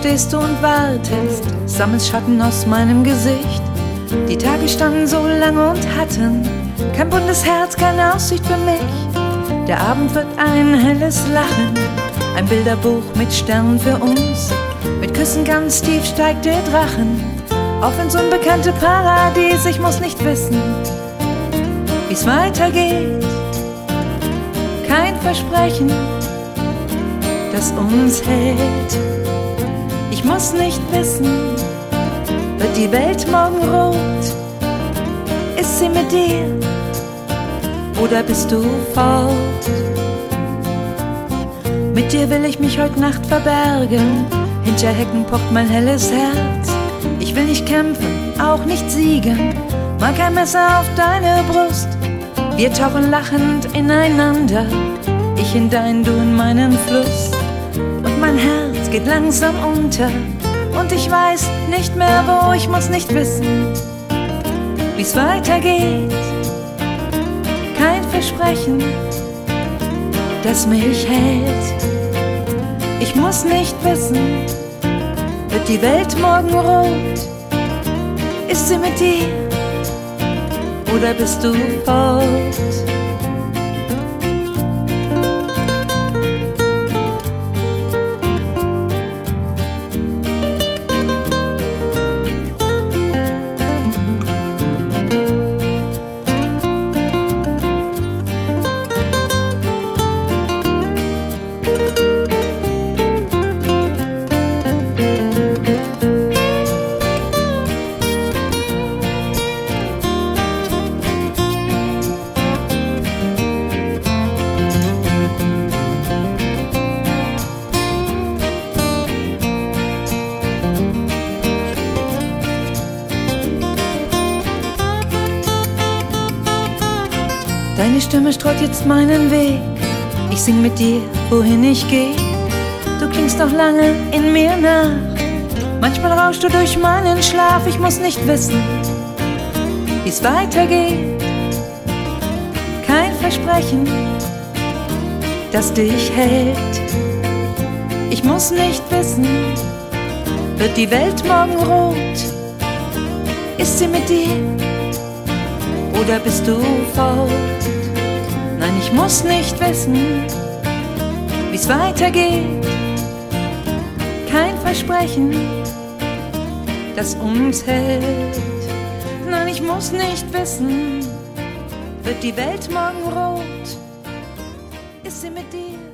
stehst du und wartest, sammelst Schatten aus meinem Gesicht. Die Tage standen so lange und hatten kein buntes Herz, keine Aussicht für mich. Der Abend wird ein helles Lachen, ein Bilderbuch mit Sternen für uns. Mit Küssen ganz tief steigt der Drachen auf ins unbekannte Paradies. Ich muss nicht wissen, wie's weitergeht. Kein Versprechen, das uns hält. Ich muss nicht wissen, wird die Welt morgen rot? Ist sie mit dir oder bist du fort? Mit dir will ich mich heute Nacht verbergen, hinter Hecken pocht mein helles Herz. Ich will nicht kämpfen, auch nicht siegen, mag ein Messer auf deine Brust. Wir tauchen lachend ineinander, ich in dein, du in meinen Fluss. Und mein Herz geht langsam unter und ich weiß nicht mehr wo. Ich muss nicht wissen, wie's weitergeht. Kein Versprechen, das mich hält. Ich muss nicht wissen, wird die Welt morgen rot? Ist sie mit dir oder bist du fort? Deine Stimme streut jetzt meinen Weg. Ich sing mit dir, wohin ich geh. Du klingst noch lange in mir nach. Manchmal rauschst du durch meinen Schlaf. Ich muss nicht wissen, wie's weitergeht. Kein Versprechen, das dich hält. Ich muss nicht wissen, wird die Welt morgen rot? Ist sie mit dir oder bist du fort? Nein, ich muss nicht wissen, wie's weitergeht. Kein Versprechen, das uns hält. Nein, ich muss nicht wissen, wird die Welt morgen rot? Ist sie mit dir